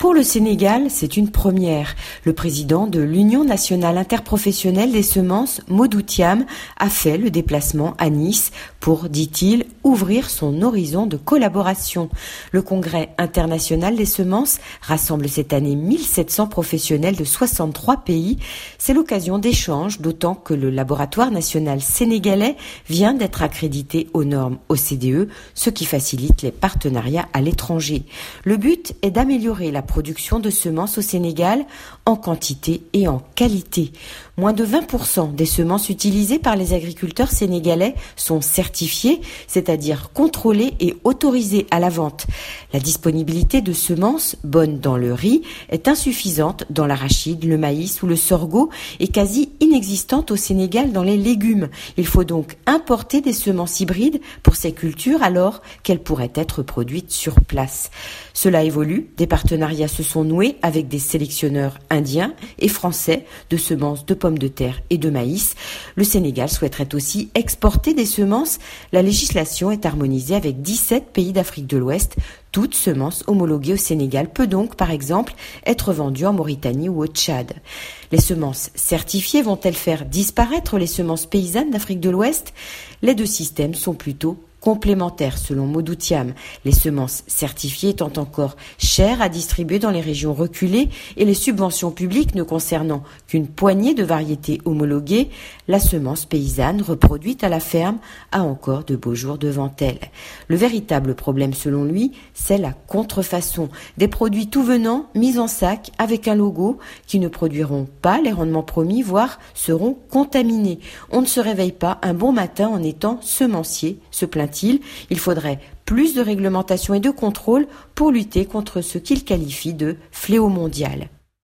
Pour le Sénégal, c'est une première. Le président de l'Union nationale interprofessionnelle des semences, Modou Thiam, a fait le déplacement à Nice pour, dit-il, ouvrir son horizon de collaboration. Le Congrès international des semences rassemble cette année 1700 professionnels de 63 pays. C'est l'occasion d'échanges, d'autant que le laboratoire national sénégalais vient d'être accrédité aux normes OCDE, ce qui facilite les partenariats à l'étranger. Le but est d'améliorer la production de semences au Sénégal en quantité et en qualité. Moins de 20% des semences utilisées par les agriculteurs sénégalais sont certifiées, c'est-à-dire contrôlées et autorisées à la vente. La disponibilité de semences bonnes dans le riz est insuffisante dans l'arachide, le maïs ou le sorgho et quasi inexistante au Sénégal dans les légumes. Il faut donc importer des semences hybrides pour ces cultures alors qu'elles pourraient être produites sur place. Cela évolue, des partenariats se sont noués avec des sélectionneurs indiens et français de semences de pommes de terre et de maïs. Le Sénégal souhaiterait aussi exporter des semences. La législation est harmonisée avec 17 pays d'Afrique de l'Ouest. Toute semence homologuée au Sénégal peut donc, par exemple, être vendue en Mauritanie ou au Tchad. Les semences certifiées vont-elles faire disparaître les semences paysannes d'Afrique de l'Ouest ? Les deux systèmes sont plutôt complémentaires selon Modou Thiam, les semences certifiées étant encore chères à distribuer dans les régions reculées et les subventions publiques ne concernant qu'une poignée de variétés homologuées, la semence paysanne reproduite à la ferme a encore de beaux jours devant elle. Le véritable problème selon lui, c'est la contrefaçon, des produits tout venant mis en sac avec un logo qui ne produiront pas les rendements promis, voire seront contaminés. On ne se réveille pas un bon matin en étant semencier, se plaint-il. Il faudrait plus de réglementation et de contrôle pour lutter contre ce qu'il qualifie de fléau mondial.